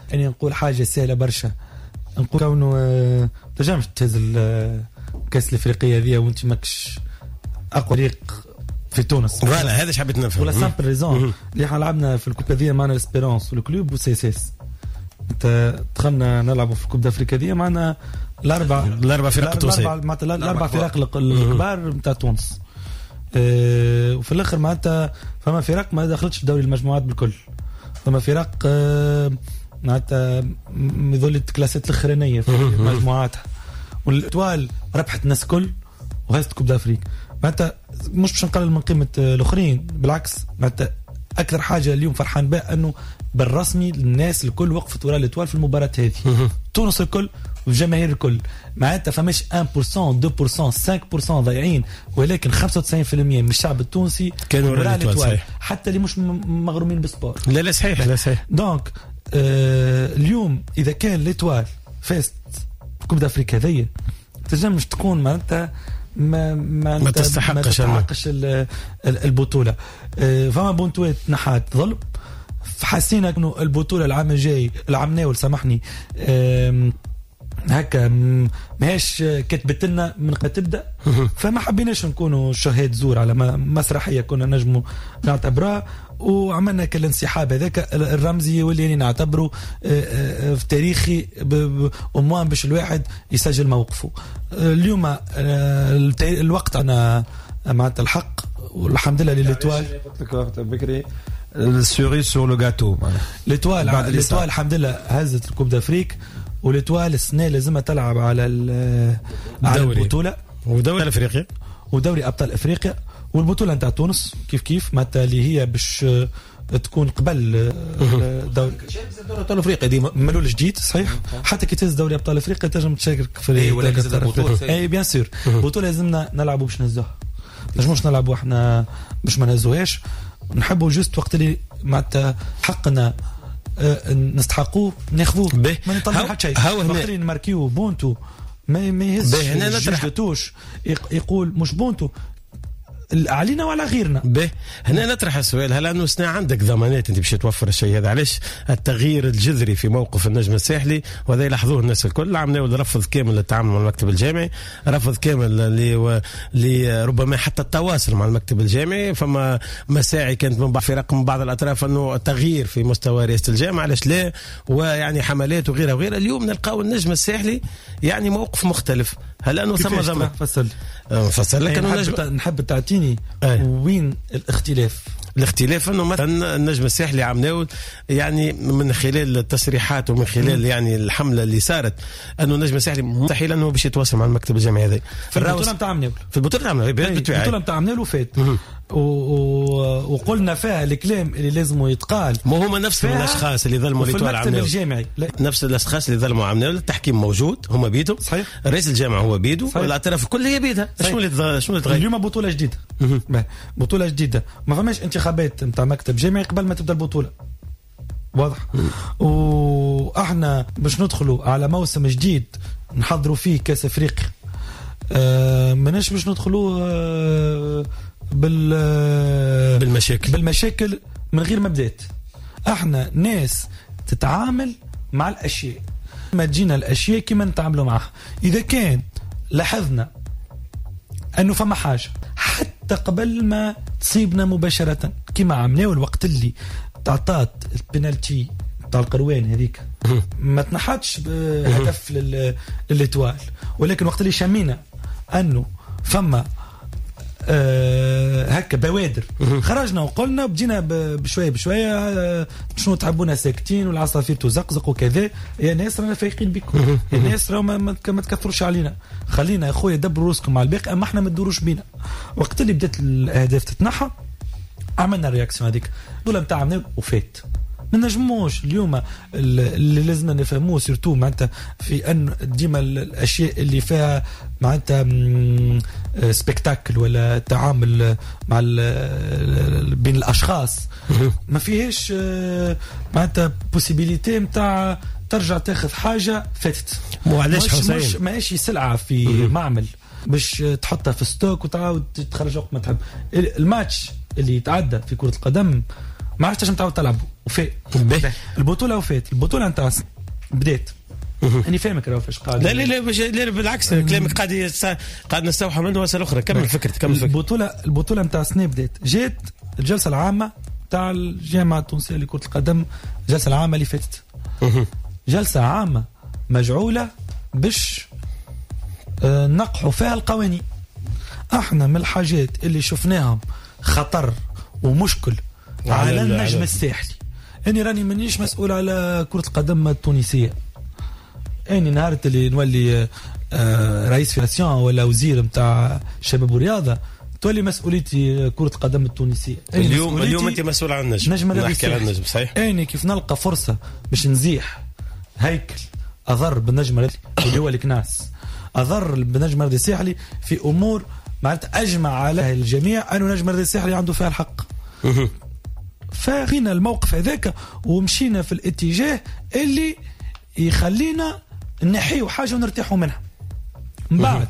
يعني نقول حاجه سهله برشا، نقول كونه تنجمش تهز الكاس الافريقيه هذه وانت ماكش اقوى فريق في تونس. فوالا هذا حبيت نفهم. ولا سامبل ريزون اللي احنا لعبنا في الكوب هذه معنا الاسبيرونس والكلوب وسيسيس. انت دخلنا نلعبوا في الكوب دافريكا هذه معنا الاربع فرق التونسيه، الاربع فرق الكبار نتاع تونس. وفي الاخر معناتها فما فرق ما دخلتش دوري المجموعات بالكل، فما فرق معناتها يظل الكلاسات الاخرانيه في مجموعاتها، والاتوال ربحت الناس كل وهزت كوب دافريك. معناتها مش باش نقلل من قيمه الاخرين، بالعكس معناتها اكثر حاجه اليوم فرحان بها انه بالرسمي الناس الكل وقفت وراء الاتوال في المباراه هذه. تونس الكل والجماهير الكل، معناتها فماش 1% 2% 5% ضايعين، ولكن 95% من الشعب التونسي كانوا وراء الاتوال، حتى اللي مش مغرومين بالسبور. لا صحيح، لا صحيح. دونك اليوم اذا كان الاتوال فاست كوب دافريكا هذه تنجمش تكون معناتها ما تستحقش البطوله. فما بونتوات نحات ظلم، حسينا انه البطوله العام الجاي العام ناول سامحني هكا ماهيش كتبت لنا من قد تبدا، فما حبيناش نكونوا شهاد زور على مسرحيه كنا نجموا نعتبرها، وعملنا كالانسحاب هذاك الرمزي واللي يعني نعتبره في تاريخي وموان باش الواحد يسجل موقفه. اليوم الوقت انا معناتها الحق والحمد لله للاتوال بكري السوري سور لو غاتو. الاتوال الحمد لله هزت الكوب دافريك، والاتوال السنه لازمها تلعب على البطوله ودوري افريقيا ودوري ابطال افريقيا والبطوله نتاع تونس كيف معناتها اللي هي باش تكون قبل دوري ابطال افريقيا ديما ملول جديد. صحيح، حتى كي تهز دوري ابطال افريقيا تنجم تشارك في البطوله. اي بيان سور البطوله لازمنا نلعبوا باش نهزوها، نجموش نلعبوا احنا باش ما نهزوهاش. نحبوا جوست وقت اللي معناتها حقنا نستحقوه ناخذوه، ما نطلع حتى شيء. اخرين ماركيو بونتو ما يهزش هنا نطرحتوش يقول مش بونتو علينا وعلى غيرنا. هنا نطرح السؤال، هل انه سنا عندك ضمانات انت باش توفر الشيء هذا؟ علاش التغيير الجذري في موقف النجم الساحلي، وهذا يلاحظوه الناس الكل. عملنا رفض كامل للتعامل مع المكتب الجامعي، رفض كامل اللي ربما حتى التواصل مع المكتب الجامعي. فما مساعي كانت من بعض فرق من بعض الاطراف انه التغيير في مستوى رئاسه الجامعه، علاش لا، ويعني حملات وغيرها وغيرها. اليوم نلقاو النجم الساحلي يعني موقف مختلف. هل انه ثم ضمان فصل لك نحب تعطيني وين الاختلاف انه مثلا النجم الساحلي عام ناول يعني من خلال التصريحات ومن خلال يعني الحمله اللي صارت انه النجم الساحلي مستحيل انه باش يتواصل مع المكتب الجامعي هذا في البطوله نتاع عام ناول. في البطوله نتاع عام ناول وفات وقلنا فيها الكلام اللي لازم يتقال. ما هما نفس الاشخاص اللي ظلموا الاتوال عام ناول الجامعي، نفس الاشخاص اللي ظلموا عام ناول. التحكيم موجود، هما بيدهم. صحيح. رئيس الجامعه هو بيده، والاطراف الكل هي بيدها. شنو اللي تغير اليوم؟ بطوله جديده. بطوله جديده، ما فماش انتخابات نتاع مكتب جامعي قبل ما تبدا البطوله، واضح. واحنا باش ندخلوا على موسم جديد نحضروا فيه كاس افريقيا، ماناش باش ندخلوا بالمشاكل من غير مبدات. احنا ناس تتعامل مع الاشياء، ما تجينا الاشياء كما نتعاملوا معها. اذا كان لاحظنا انه فما حاجه حتى قبل ما تصيبنا مباشره كما عملناه الوقت اللي تعطات البنالتي تاع القروان هذيك، ما تنحتش هدف للاتوال، ولكن وقت اللي شمينا انه فما هكا بوادر خرجنا وقلنا بدينا بشويه شنو تحبونا ساكتين والعصافير تزقزق وكذا. يا ناس رانا فايقين بكم، يا ناس راهو ما تكثروش علينا، خلينا يا خويا دبروا روسكم مع الباقي، اما احنا ما تدوروش بينا. وقت اللي بدات الاهداف تتنحى عملنا الرياكسيون هذيك دول نتاع عملنا وفات. ما نجموش اليوم اللي لازم نفهموه سيرتو معناتها في ان ديما الاشياء اللي فيها معناتها سبيكتاكل ولا تعامل مع بين الاشخاص ما فيهاش معناتها بوسيبيليتي نتاع ترجع تاخذ حاجه فاتت. وعلاش حسين ماشي سلعه في معمل باش تحطها في ستوك وتعاود تخرج وقت ما تحب. الماتش اللي يتعدى في كرة القدم ما عادش تعاود تلعبوا وفات البطوله وفات البطوله نتاع بدات اني فاهمك راه فاش قاعد لا بالعكس كلامك قاعد نستوحى منه وسائل اخرى. كمل فكرتك. البطوله نتاع السنه بدات جات الجلسه العامه تاع الجامعه التونسيه لكره القدم. الجلسه العامه اللي فاتت جلسه عامه مجعوله باش نقحوا فيها القوانين. احنا من الحاجات اللي شفناهم خطر ومشكل على النجم الساحلي. اني راني مانيش مسؤول على كرة القدم التونسية. اني نهار اللي نولي رئيس فيدراسيون ولا وزير نتاع الشباب والرياضة تولي مسؤوليتي كرة القدم التونسية. اليوم انت مسؤول عن النجم. نحكي عن النجم صحيح. اني كيف نلقى فرصة باش نزيح هيكل اضر بالنجم اللي هو الكناس اضر بالنجم الساحلي في امور معناتها اجمع على الجميع انه نجم الساحلي عنده فيها الحق. فخينا الموقف هذاك ومشينا في الاتجاه اللي يخلينا نحيو حاجه ونرتاحوا منها. من بعد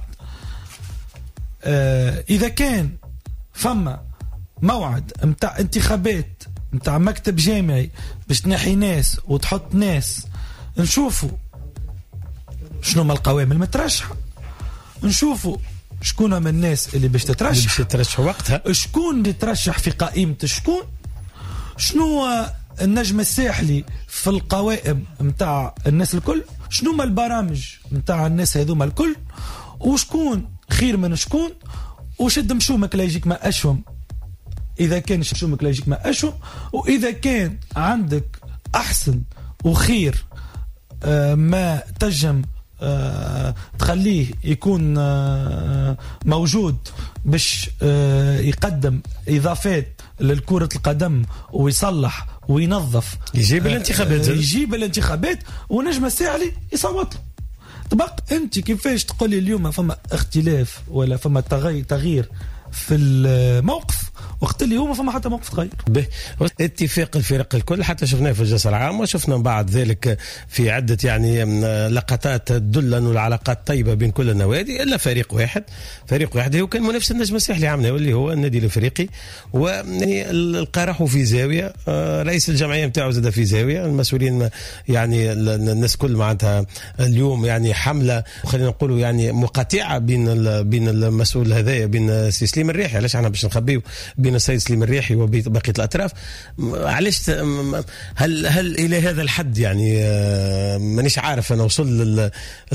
اذا كان فما موعد متاع انتخابات متاع مكتب جامعي باش تنحي ناس وتحط ناس نشوفوا شنو ما القوائم المترشحه نشوفوا شكون من الناس اللي باش تترشح وقتها شكون اللي ترشح في قائمة شكون شنو النجم الساحلي في القوائم متاع الناس الكل شنو ما البرامج متاع الناس هذوما الكل وشكون خير من شكون وشد مشومك لا يجيك ما أشوم إذا كان مشومك لا يجيك ما أشوم وإذا كان عندك أحسن وخير ما تجم تخليه يكون موجود باش يقدم إضافات للكرة القدم ويصلح وينظف يجيب الانتخابات ونجم الساحلي يصوت له. طبق انت كيفاش تقول لي اليوم فما اختلاف ولا فما تغيير في الموقف وقت اللي هو ما فما حتى موقف تغير. اتفاق الفرق الكل حتى شفناه في الجلسة العامة وشفنا بعد ذلك في عدة يعني لقطات تدل أن العلاقات طيبة بين كل النوادي إلا فريق واحد هو كان منافس النجم الساحلي عامنا واللي هو النادي الافريقي. ويعني القرحوا في زاوية رئيس الجمعية نتاعو زاد في زاوية المسؤولين يعني الناس كل معناتها اليوم يعني حملة خلينا نقولوا يعني مقاطعة بين المسؤول هذايا بين سليم الريحي. علاش احنا باش نخبيو بين السيد سليم الريحي وبقية الأطراف علاش هل إلى هذا الحد يعني مانيش عارف أنا وصل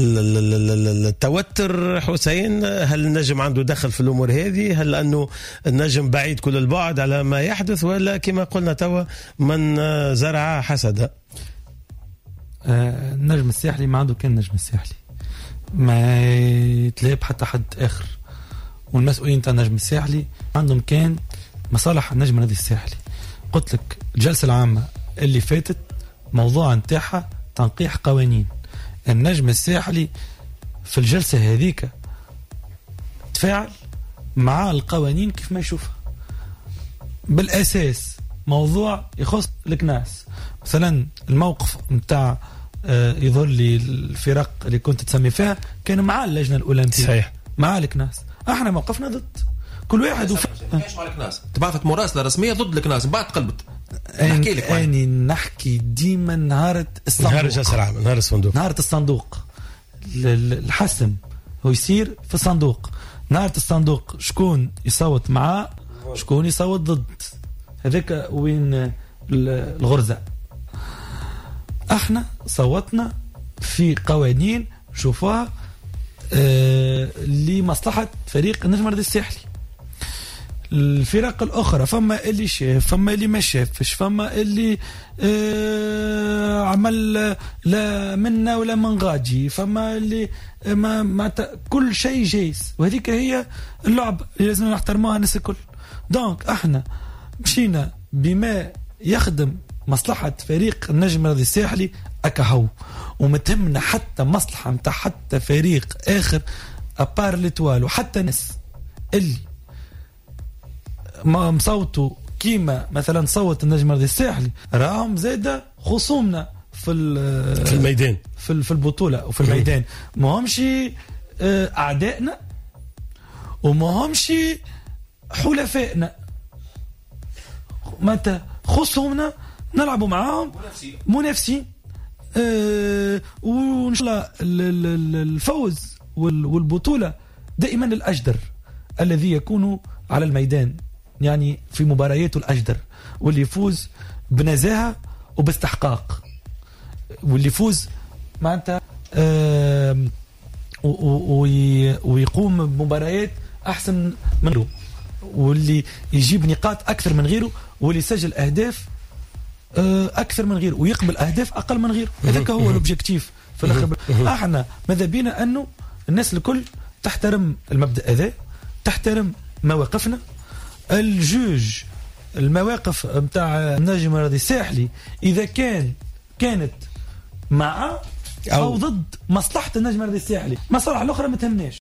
للتوتر حسين. هل النجم عنده دخل في الأمور هذه؟ هل أنه النجم بعيد كل البعد على ما يحدث ولا كما قلنا توا من زرع حسد؟ النجم الساحلي ما عنده كان نجم الساحلي ما يتلاب حتى حد آخر والمسؤولين تاع النجم الساحلي عندهم كان مصالح النجم النادي الساحلي. قلت لك الجلسة العامة اللي فاتت موضوع نتاعها تنقيح قوانين. النجم الساحلي في الجلسة هذيك تفاعل مع القوانين كيف ما يشوفها بالأساس موضوع يخص الكناس. مثلا الموقف نتاع يظهر لي الفرق اللي كنت تسمي فيها كانوا مع اللجنة الأولمبية صحيح مع الكناس. احنا موقفنا ضد كل واحد كاش مع الكناس تبعثت مراسله رسميه ضد الكناس بعد قلبت نحكي لك اني نحكي ديما نهار الصندوق نهار الصندوق الحسم هو يصير في الصندوق. نهار الصندوق شكون يصوت معاه شكون يصوت ضد هذاك وين الغرزه. احنا صوتنا في قوانين شوفوها لمصلحة فريق النجم الساحلي. الفرق الأخرى فما اللي شاف فما اللي ما شافش فما اللي عمل لا منا ولا من غادي فما اللي ما كل شيء جايز وهذيك هي اللعبة اللي لازم نحترموها الناس الكل. دونك احنا مشينا بما يخدم مصلحة فريق النجم الساحلي أكهو ومتهمنا حتى مصلحة متاع حتى فريق آخر أبار لتوال وحتى ناس اللي ما مصوتوا كيما مثلا صوت النجم الساحلي راهم زادة خصومنا في الميدان في البطولة وفي الميدان ما همش أعدائنا وما همش حلفائنا. متى خصهمنا نلعبوا معاهم منافسين. وان شاء الله الفوز والبطولة دائما الأجدر الذي يكون على الميدان، يعني في مبارياته الأجدر، واللي يفوز بنزاهة وباستحقاق، واللي يفوز معناتها ويقوم بمباريات أحسن منه، واللي يجيب نقاط أكثر من غيره، واللي يسجل أهداف أكثر من غيره، ويقبل أهداف أقل من غيره. هذاك هو الأوبجيكتيف في الآخر. احنا ماذا بينا أنه الناس الكل تحترم المبدأ هذا، تحترم مواقفنا. الجوج المواقف متاع النجم الرياضي الساحلي إذا كانت مع أو ضد مصلحة النجم الرياضي الساحلي، مصالح الأخرى ما تهمناش.